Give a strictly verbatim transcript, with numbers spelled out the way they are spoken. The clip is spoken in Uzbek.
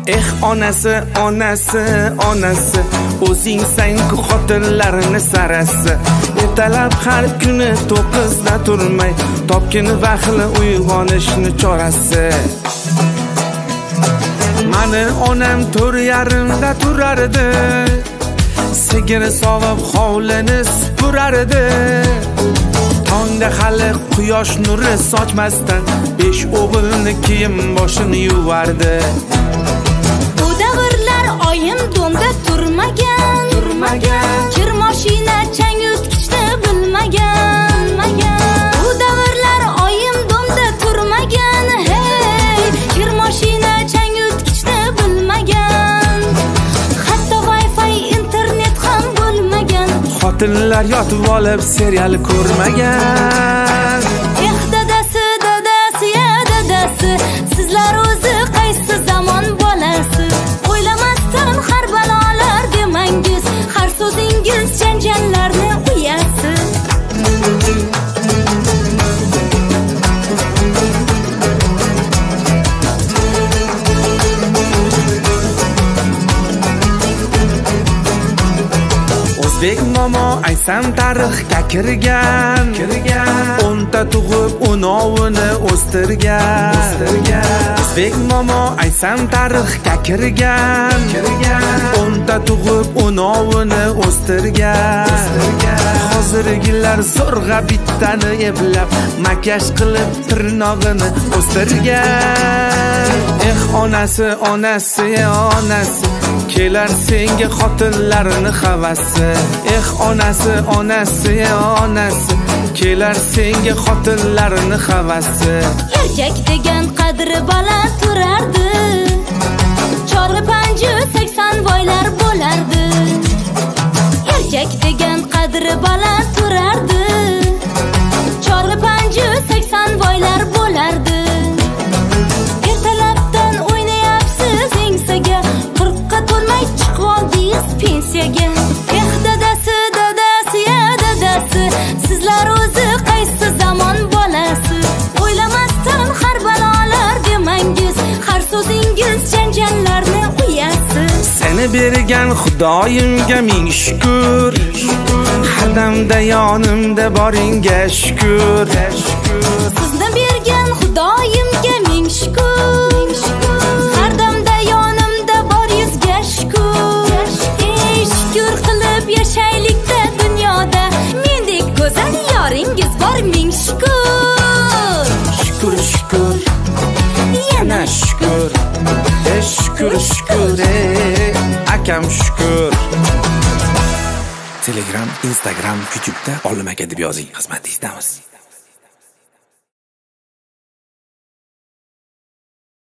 Eh onasi, onasi, onasi, o'zingsan ku xotinlarni sarasi. Ertalab har kuni to'qqizda turmay, topgin vaqtli uyg'onishni chorasi. Mani onam to'rt yarimda turardi, sigir sog'ib hovlini supurardi. Tongda hali quyosh nuri sochmasdan besh o'g'ilni kiyim boshini yuvardi. Bu davrlar oyim domda turmagan, turmagan. Kir mashina chang yutkichni bilmagan, bilmagan. Bu davrlar oyim domda turmagan, hey, kir mashina chang yutkichni bilmagan. Hatto Wi-Fi internet ham bo'lmagan. Xotinlar yotib olib serial ko'rmagan. Eh dadasi, dadasi, ya dadasi, sizlar o'zi qaysi zamon bolasi? O'ylamasdan har balolar demangiz, har so'zingiz janjallarni uyasi. O'zbek momo aysam tarixga kirgan, kirgan. O'nta tug'ib o'novini o'stirgan, o'stirgan. O'zbek momo aysam tarixga kirgan, kirgan. O'nta tug'ib o'novini o'stirgan, o'stirgan. Hozirgilar zo'rg'a bittani eplab, makiyaj qilib tirnog'ini o'stirgan. Eh onasi, onasi, onasi, kelar senga xotinlarni havasi. Eh onasi, onasi, onasi, kelar senga xotinlarni havasi. Erkak degan qadri baland turardi, chori panji sakson boylar bo'lardi. Erkak degan qadri baland turardi, chori panji sakson boylar bo'lardi. Ertalabdan o'ynayapsiz ensaga, qirqqa to'lmay chiqib oldingiz pensiyaga. Eh dadasi, dadasi, ya dadasi, sizlar o'zi qaysi zamon bolasi? O'ylamasdan har balolar demangiz, har so'zingiz janjallarni uyasi. Seni bergan Xudoyimga ming shukr, har damda yonimda boringga shukr. Sizni bergan Xudoyimga ming shukr, har damda yonimda boringizga shukr. Ey shukr qilib yashaylikda dunyoda, mendek go'zal yoringiz bor ming shukr. Shukr, shukr, yana shukr. Eh shukr, shukr, eh akam shukr. Telegram, Instagram, YouTube'da Olim aka deb yozing, xizmatingizdamiz.